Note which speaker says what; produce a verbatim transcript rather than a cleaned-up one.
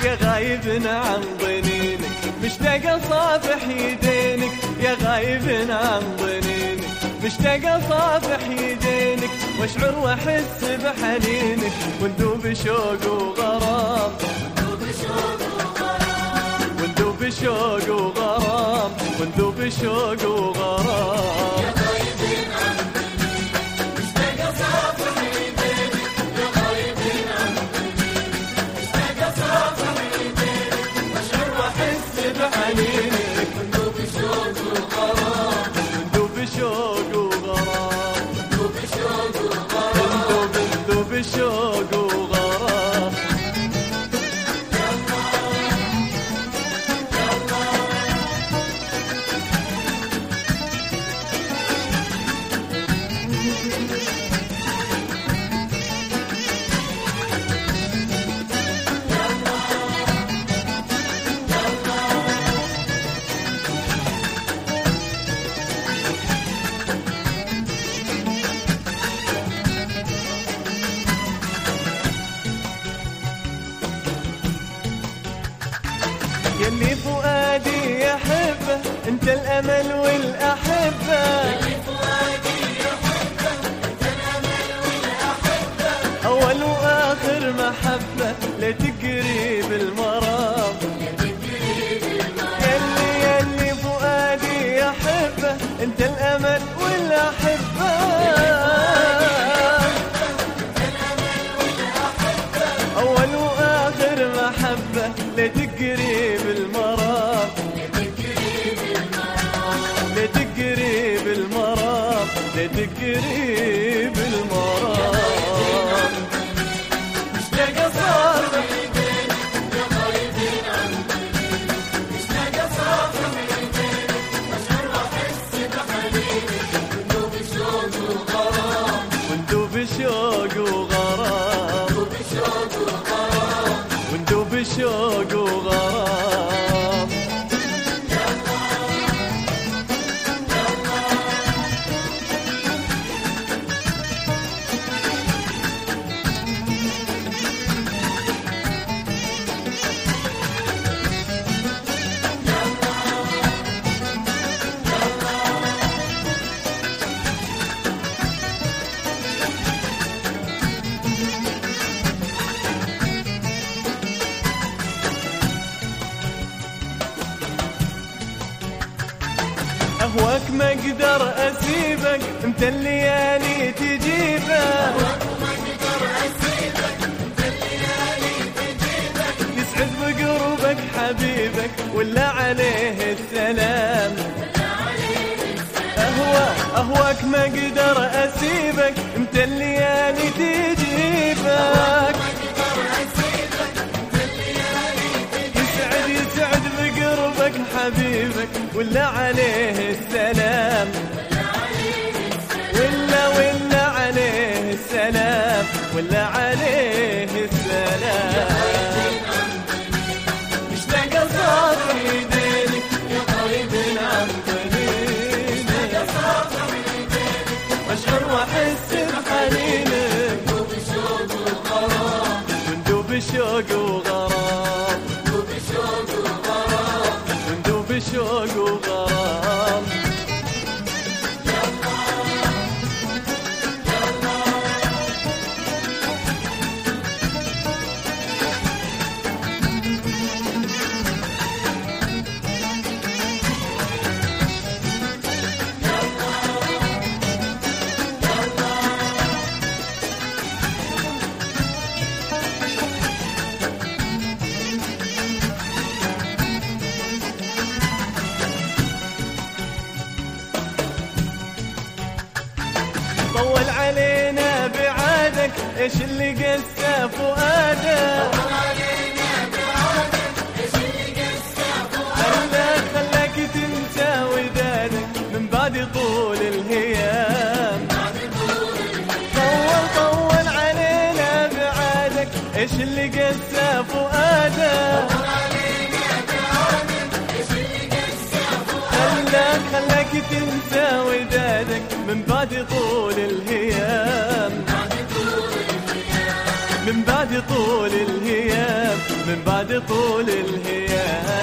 Speaker 1: يا غايب عن ضنينك، مشتاق اصافح يدينك يا غايب عن ضنينك، مشتاق اصافح يدينك واشعر واحس بحنينك، وندوب شوق وغرام وندوب شوق وغرام وندوب شوق وغرام.
Speaker 2: يا غايب عن ضنينك مشتاق اصافح يدينك يا غايب عن ضنينك، مشتاق اصافح يدينك واشعر واحس
Speaker 1: بحنينك،
Speaker 2: وندوب شوق وغرام
Speaker 1: وندوب شوق وغرام
Speaker 2: وندوب شوق وغرام
Speaker 1: وندوب ندوب شوق وغرام. يلي فؤادي يحبه انت الامل والاحبه،
Speaker 2: يلي فؤادي يحبه انت الامل والاحبه،
Speaker 1: اول واخر محبه لتقري بالمرام، يلي يلي فؤادي يحبه انت الامل والاحبه، اول واخر محبه لتقري بالمرام، لتقري بالمرام لتقري بالمرام. مشتاق اصافح
Speaker 2: يدينك يا غايب عن ضنينك، مشتاق اصافح يدينك واشعر واحس بحنينك، وندوب شوق وغرام
Speaker 1: وندوب شوق وغرام
Speaker 2: وندوب شوق وغرام.
Speaker 1: وندوب شوق وغرام. أهواك ما أقدر أسيبك أنت الليالي تجيبك،
Speaker 2: أهواك ما أقدر أسيبك أنت الليالي تجيبك،
Speaker 1: يسعد بقربك حبيبك ولا عليه السلام،
Speaker 2: ولا عليه السلام.
Speaker 1: أهواك أهواك ما أقدر أسيبك أنت الليالي تجيبك، يسعد يسعد بقربك حبيبك ولا عليه السلام، ولا ولا عليه السلام ولا عليه السلام. مشتاق اصافح يدينك
Speaker 2: يا غايب
Speaker 1: عن ضنينك،
Speaker 2: أصافح يدينك
Speaker 1: واشعر واحس بحنينك،
Speaker 2: وندوب شوق وغرام
Speaker 1: وندوب شوق وغرام
Speaker 2: وندوب شوق وغرام.
Speaker 1: وندوب شوق وغرام. طول علينا بعادك ايش اللي قسى فؤادك،
Speaker 2: طول علينا بعادك ايش اللي قسى فؤادك،
Speaker 1: خلاك خلاك تنسى ودادك من بعد طول الهيام،
Speaker 2: بعد طول الهيام.
Speaker 1: طول طول علينا بعادك ايش اللي قسى فؤادك،
Speaker 2: طول علينا بعادك ايش اللي قسى فؤادك،
Speaker 1: خلاك خلاك تنسى ودادك من بعد طول الهيام،
Speaker 2: بعد طول الهيام.
Speaker 1: من بعد طول الهيام من بعد طول الهيام.